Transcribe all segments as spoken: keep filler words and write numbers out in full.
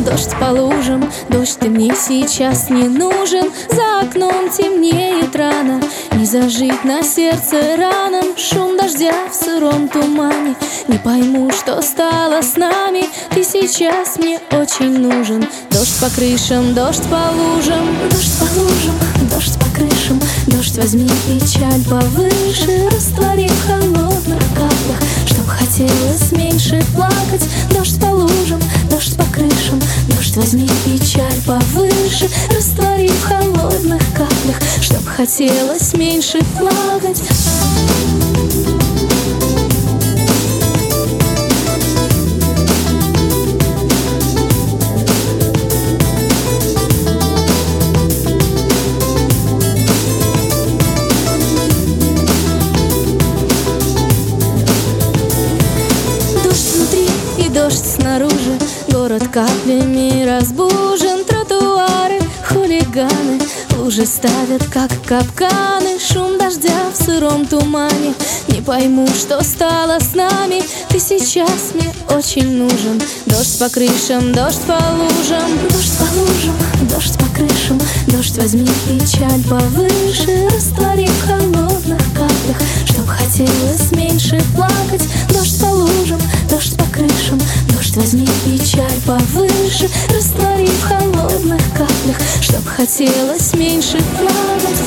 дождь по лужам. Дождь, ты мне сейчас не нужен. За окном темнеет рано, не зажить на сердце ранам. Шум дождя в сыром тумане, не пойму, что стало с нами. Ты сейчас мне очень нужен. Дождь по крышам, дождь по лужам. Дождь по лужам, дождь по крышам. Дождь, возьми печаль повыше, раствори в холодных каплях, чтоб хотелось меньше плакать. Дождь по лужам, дождь по крышам. Дождь, возьми печаль повыше, раствори в холодных каплях, чтоб хотелось меньше плакать. Дождь снаружи, город каплями разбужен. Тротуары, хулиганы, лужи ставят, как капканы. Шум дождя в сыром тумане, не пойму, что стало с нами. Ты сейчас мне очень нужен. Дождь по крышам, дождь по лужам. Дождь по лужам, дождь по крышам. Дождь, возьми печаль повыше, раствори в холодных каплях, чтоб хотелось меньше плакать. Дождь по лужам, дождь по крышам. Дождь, возьми печаль повыше, раствори в холодных каплях, чтоб хотелось меньше плакать.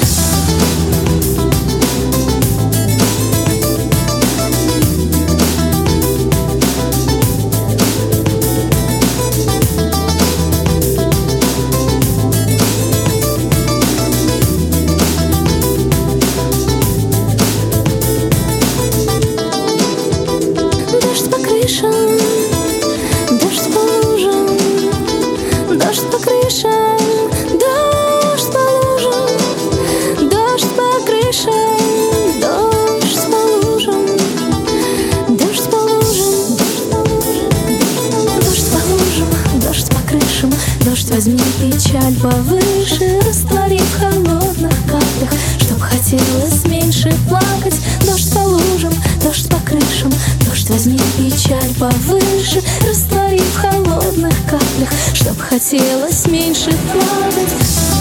Дождь по крышам, дождь по лужам. Дождь по крышам, дождь по лужам. Дождь по крышам, дождь по лужам. Дождь по лужам, дождь по лужам. Дождь по крышам. Дождь, возьми печаль повыше, раствори в холодных каплях, чтоб хотелось меньше плакать. Дождь по лужам, дождь по крышам. Дождь, возьми печаль повыше, раствори в холодных каплях, чтоб хотелось меньше плакать.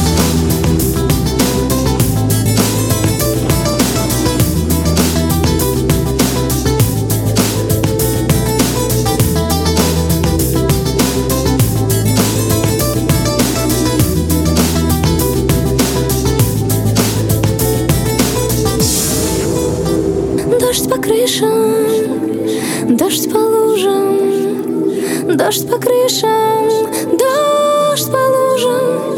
Дождь по крышам, дождь по лужам. Дождь по крышам, дождь по лужам.